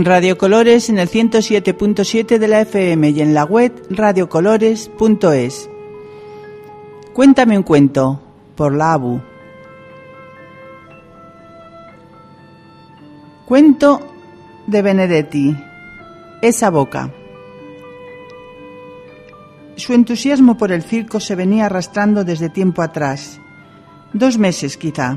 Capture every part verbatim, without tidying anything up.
Radio Colores en el ciento siete punto siete de la F M y en la web radio colores punto es. Cuéntame un cuento, por la Abu. Cuento de Benedetti, Esa boca. Su entusiasmo por el circo se venía arrastrando desde tiempo atrás, dos meses quizá.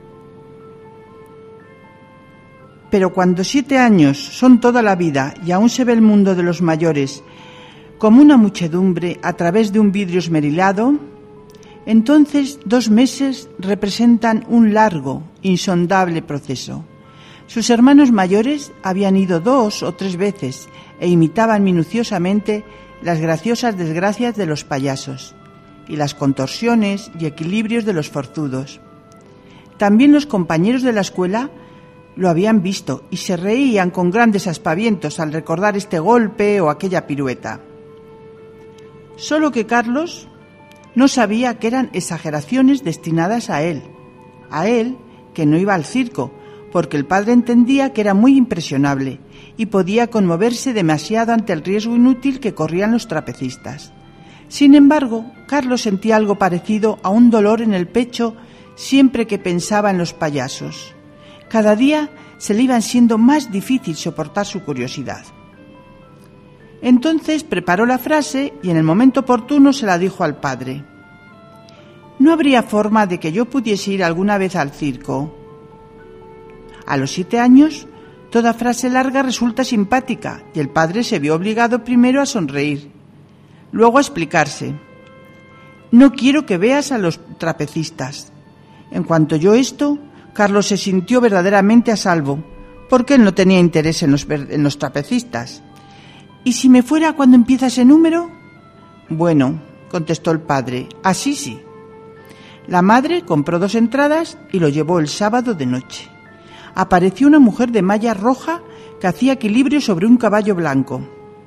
Pero cuando siete años son toda la vida y aún se ve el mundo de los mayores como una muchedumbre a través de un vidrio esmerilado, entonces dos meses representan un largo, insondable proceso. Sus hermanos mayores habían ido dos o tres veces e imitaban minuciosamente las graciosas desgracias de los payasos y las contorsiones y equilibrios de los forzudos. También los compañeros de la escuela lo habían visto y se reían con grandes aspavientos al recordar este golpe o aquella pirueta. Solo que Carlos no sabía que eran exageraciones destinadas a él, a él que no iba al circo, porque el padre entendía que era muy impresionable y podía conmoverse demasiado ante el riesgo inútil que corrían los trapecistas. Sin embargo, Carlos sentía algo parecido a un dolor en el pecho siempre que pensaba en los payasos. Cada día se le iba siendo más difícil soportar su curiosidad. Entonces preparó la frase y en el momento oportuno se la dijo al padre. ¿No habría forma de que yo pudiese ir alguna vez al circo? A los siete años, toda frase larga resulta simpática y el padre se vio obligado primero a sonreír, luego a explicarse. No quiero que veas a los trapecistas. En cuanto oyó esto, Carlos se sintió verdaderamente a salvo, porque él no tenía interés en los, en los trapecistas. ¿Y si me fuera cuando empieza ese número? Bueno, contestó el padre, así sí. La madre compró dos entradas y lo llevó el sábado de noche. Apareció una mujer de malla roja que hacía equilibrio sobre un caballo blanco.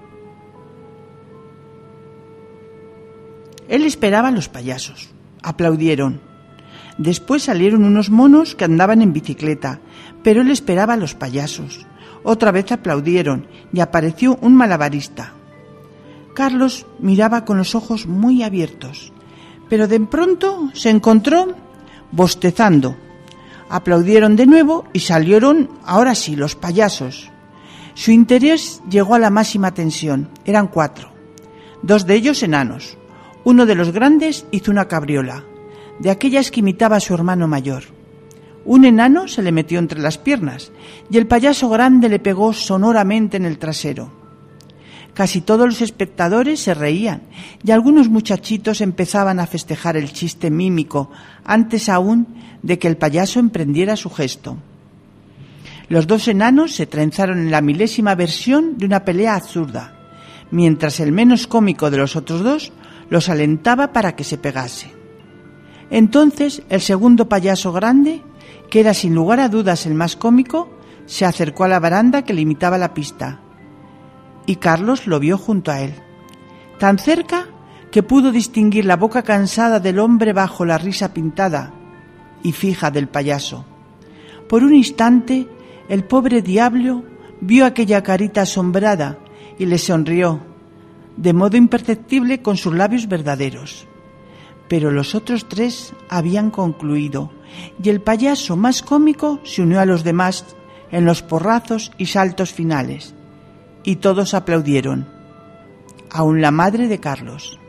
Él esperaba a los payasos. Aplaudieron. Después salieron unos monos que andaban en bicicleta, pero él esperaba a los payasos. Otra vez aplaudieron y apareció un malabarista. Carlos miraba con los ojos muy abiertos, pero de pronto se encontró bostezando. Aplaudieron de nuevo y salieron, ahora sí, los payasos. Su interés llegó a la máxima tensión. Eran cuatro, dos de ellos enanos. Uno de los grandes hizo una cabriola, de aquellas que imitaba a su hermano mayor. Un enano se le metió entre las piernas y el payaso grande le pegó sonoramente en el trasero. Casi todos los espectadores se reían y algunos muchachitos empezaban a festejar el chiste mímico antes aún de que el payaso emprendiera su gesto. Los dos enanos se trenzaron en la milésima versión de una pelea absurda, mientras el menos cómico de los otros dos los alentaba para que se pegase. Entonces el segundo payaso grande, que era sin lugar a dudas el más cómico, se acercó a la baranda que limitaba la pista, y Carlos lo vio junto a él, tan cerca que pudo distinguir la boca cansada del hombre bajo la risa pintada y fija del payaso. Por un instante el pobre diablo vio aquella carita asombrada y le sonrió, de modo imperceptible con sus labios verdaderos. Pero los otros tres habían concluido y el payaso más cómico se unió a los demás en los porrazos y saltos finales, y todos aplaudieron, aun la madre de Carlos.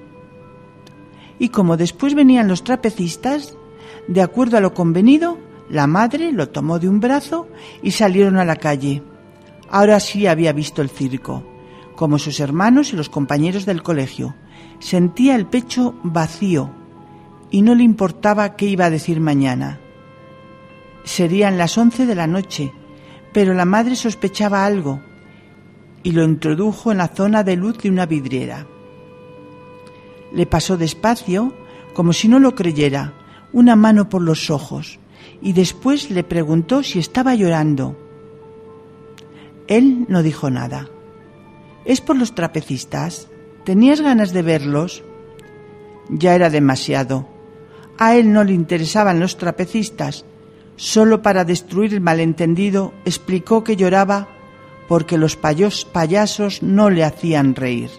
Y como después venían los trapecistas, de acuerdo a lo convenido, la madre lo tomó de un brazo y salieron a la calle. Ahora sí había visto el circo, como sus hermanos y los compañeros del colegio. Sentía el pecho vacío y no le importaba qué iba a decir mañana. Serían las once de la noche, pero la madre sospechaba algo y lo introdujo en la zona de luz de una vidriera. Le pasó despacio, como si no lo creyera, una mano por los ojos y después le preguntó si estaba llorando. Él no dijo nada. ¿Es por los trapecistas? ¿Tenías ganas de verlos? Ya era demasiado. A él no le interesaban los trapecistas. Solo para destruir el malentendido explicó que lloraba porque los payos, payasos no le hacían reír.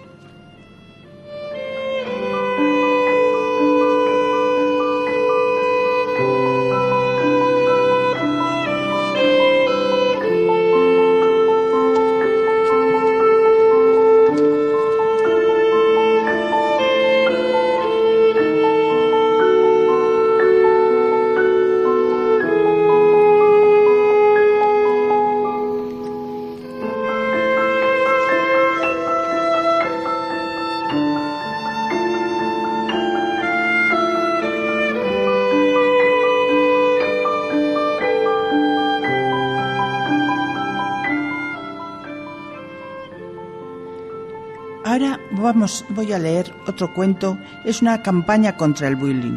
Ahora vamos, voy a leer otro cuento. Es una campaña contra el bullying.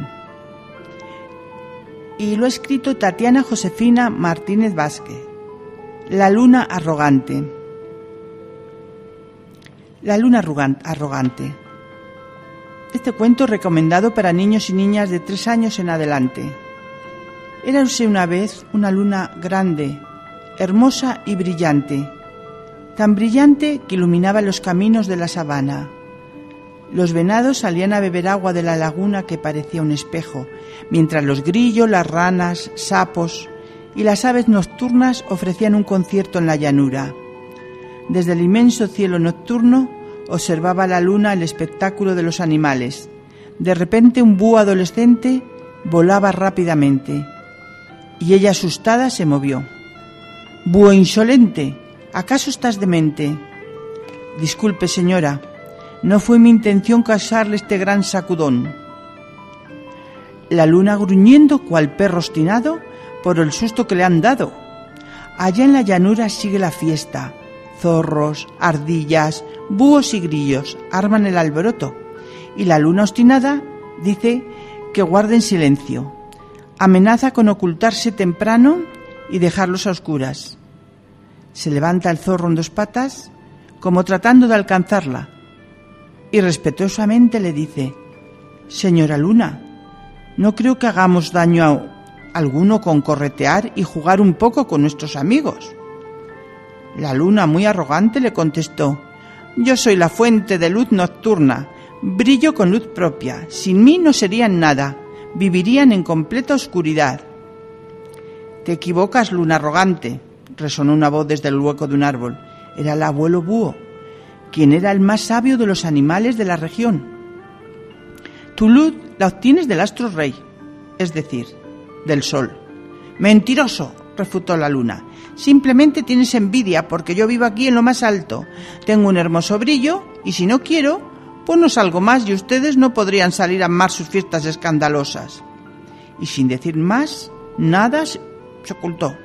Y lo ha escrito Tatiana Josefina Martínez Vázquez. La luna arrogante. La luna arrogante. Este cuento es recomendado para niños y niñas de tres años en adelante. Érase una vez una luna grande, hermosa y brillante, tan brillante que iluminaba los caminos de la sabana. Los venados salían a beber agua de la laguna que parecía un espejo, mientras los grillos, las ranas, sapos y las aves nocturnas ofrecían un concierto en la llanura. Desde el inmenso cielo nocturno observaba la luna el espectáculo de los animales. De repente un búho adolescente volaba rápidamente y ella asustada se movió. «Búho insolente, ¿acaso estás demente?» «Disculpe, señora, no fue mi intención causarle este gran sacudón». La luna gruñendo cual perro obstinado por el susto que le han dado. Allá en la llanura sigue la fiesta. Zorros, ardillas, búhos y grillos arman el alboroto. Y la luna obstinada dice que guarden silencio. Amenaza con ocultarse temprano y dejarlos a oscuras. Se levanta el zorro en dos patas, como tratando de alcanzarla, y respetuosamente le dice: «Señora Luna, no creo que hagamos daño a alguno con corretear y jugar un poco con nuestros amigos». La luna, muy arrogante, le contestó: «Yo soy la fuente de luz nocturna, brillo con luz propia, sin mí no serían nada, vivirían en completa oscuridad». «Te equivocas, luna arrogante», resonó una voz desde el hueco de un árbol. Era el abuelo búho, quien era el más sabio de los animales de la región. «Tu luz la obtienes del astro rey, es decir, del sol». «Mentiroso», refutó la luna. «Simplemente tienes envidia porque yo vivo aquí en lo más alto. Tengo un hermoso brillo y si no quiero, pues no salgo más y ustedes no podrían salir a amar sus fiestas escandalosas». Y sin decir más, nada se ocultó.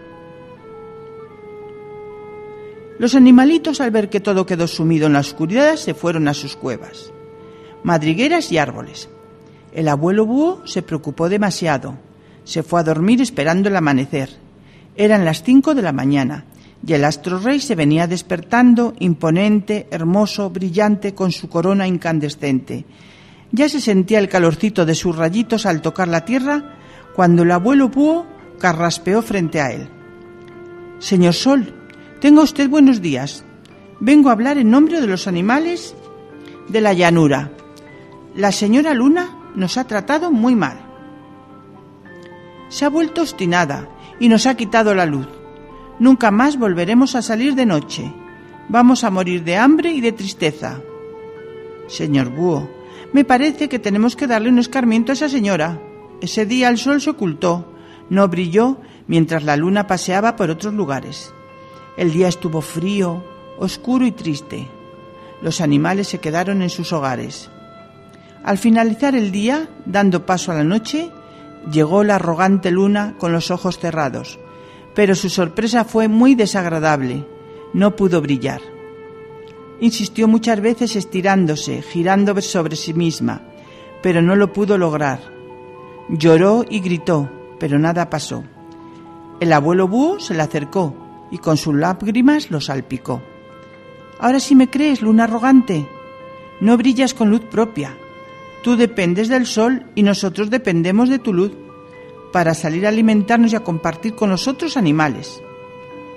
Los animalitos, al ver que todo quedó sumido en la oscuridad, se fueron a sus cuevas, madrigueras y árboles. El abuelo búho se preocupó demasiado. Se fue a dormir esperando el amanecer. Eran las cinco de la mañana y el astro rey se venía despertando, imponente, hermoso, brillante, con su corona incandescente. Ya se sentía el calorcito de sus rayitos al tocar la tierra cuando el abuelo búho carraspeó frente a él. «Señor Sol, tenga usted buenos días. Vengo a hablar en nombre de los animales de la llanura. La señora Luna nos ha tratado muy mal. Se ha vuelto obstinada y nos ha quitado la luz. Nunca más volveremos a salir de noche. Vamos a morir de hambre y de tristeza». «Señor búho, me parece que tenemos que darle un escarmiento a esa señora. Ese día el sol se ocultó, no brilló mientras la luna paseaba por otros lugares. El día estuvo frío, oscuro y triste. Los animales se quedaron en sus hogares. Al finalizar el día, dando paso a la noche, llegó la arrogante luna con los ojos cerrados, pero su sorpresa fue muy desagradable. No pudo brillar. Insistió muchas veces estirándose, girando sobre sí misma, pero no lo pudo lograr. Lloró y gritó, pero nada pasó. El abuelo búho se le acercó y con sus lágrimas lo salpicó. «Ahora sí me crees, luna arrogante. No brillas con luz propia. Tú dependes del sol y nosotros dependemos de tu luz para salir a alimentarnos y a compartir con los otros animales.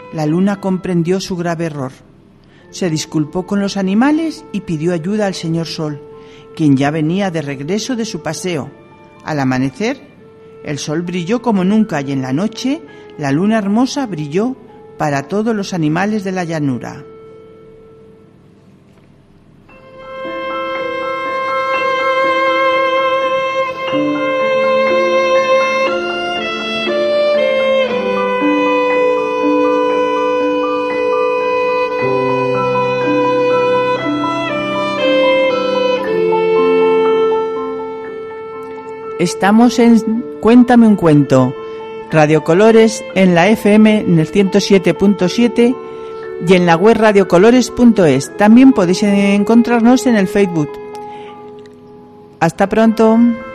La luna comprendió su grave error. Se disculpó con los animales y pidió ayuda al señor Sol, quien ya venía de regreso de su paseo. Al amanecer, el sol brilló como nunca y en la noche la luna hermosa brilló para todos los animales de la llanura. Estamos en Cuéntame un cuento, Radio Colores en la F M en el ciento siete punto siete y en la web radiocolores punto es. También podéis encontrarnos en el Facebook. Hasta pronto.